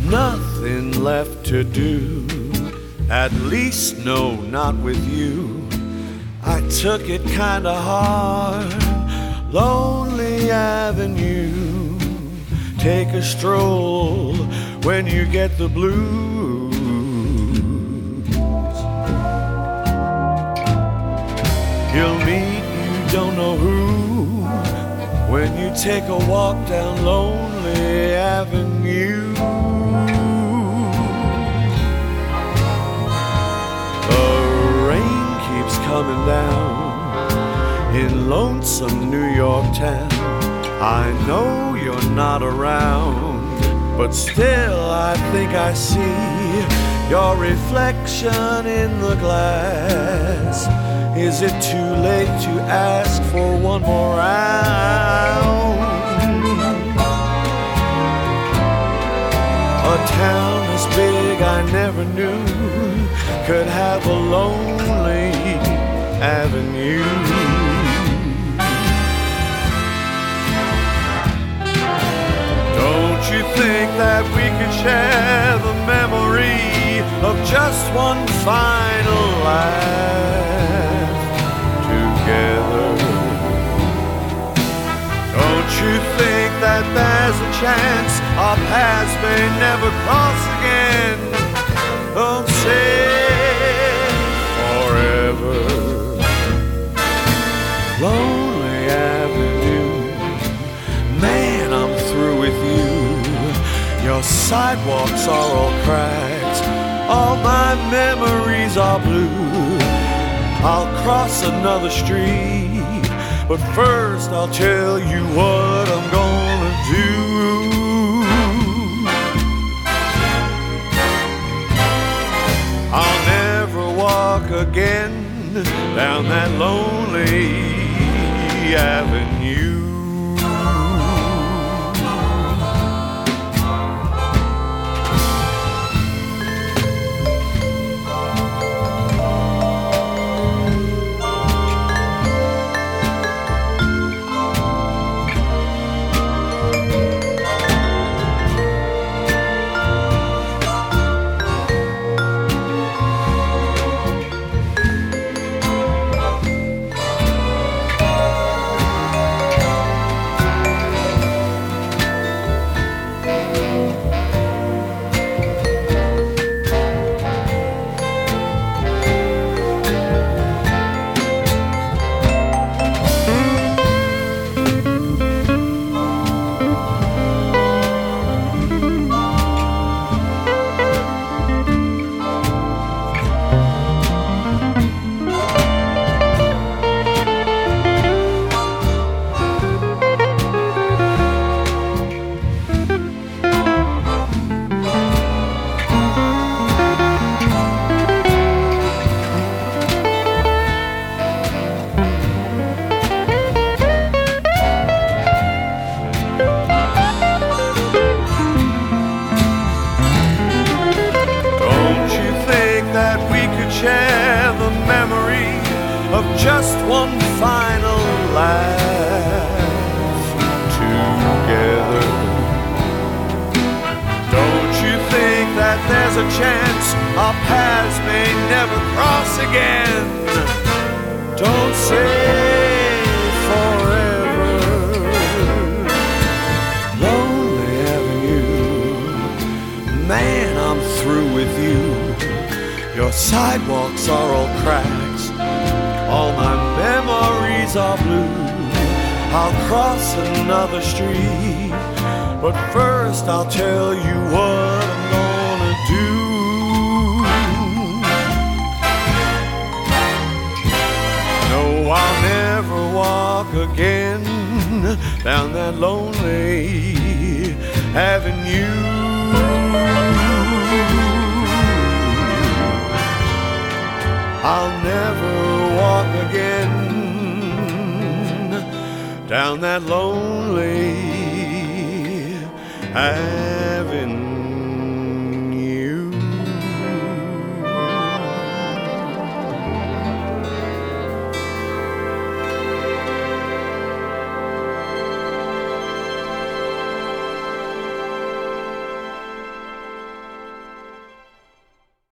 nothing left to do. At least no, not with you. I took it kinda hard. Lonely Avenue. Take a stroll when you get the blues. You'll meet you don't know who when you take a walk down Lonely Avenue. The rain keeps coming down in lonesome New York town. I know you're not around, but still I think I see your reflection in the glass. Is it too late to ask for one more round? A town as big I never knew could have a lonely avenue. Don't you think that we could share the memory of just one final laugh together? Don't you think that there's a chance our paths may never cross again? Don't say forever. Lonely Avenue, man, I'm through with you. Your sidewalks are all cracked, all my memories are blue. I'll cross another street, but first I'll tell you what I'm gonna do. I'll never walk again down that lonely avenue. Share the memory of just one final laugh together. Don't you think that there's a chance our paths may never cross again? Don't say forever. Lonely Avenue, man, I'm through with you. Your sidewalks are all cracks, all my memories are blue. I'll cross another street, but first I'll tell you what I'm gonna do. No, I'll never walk again down that lonely avenue. I'll never walk again down that lonely avenue.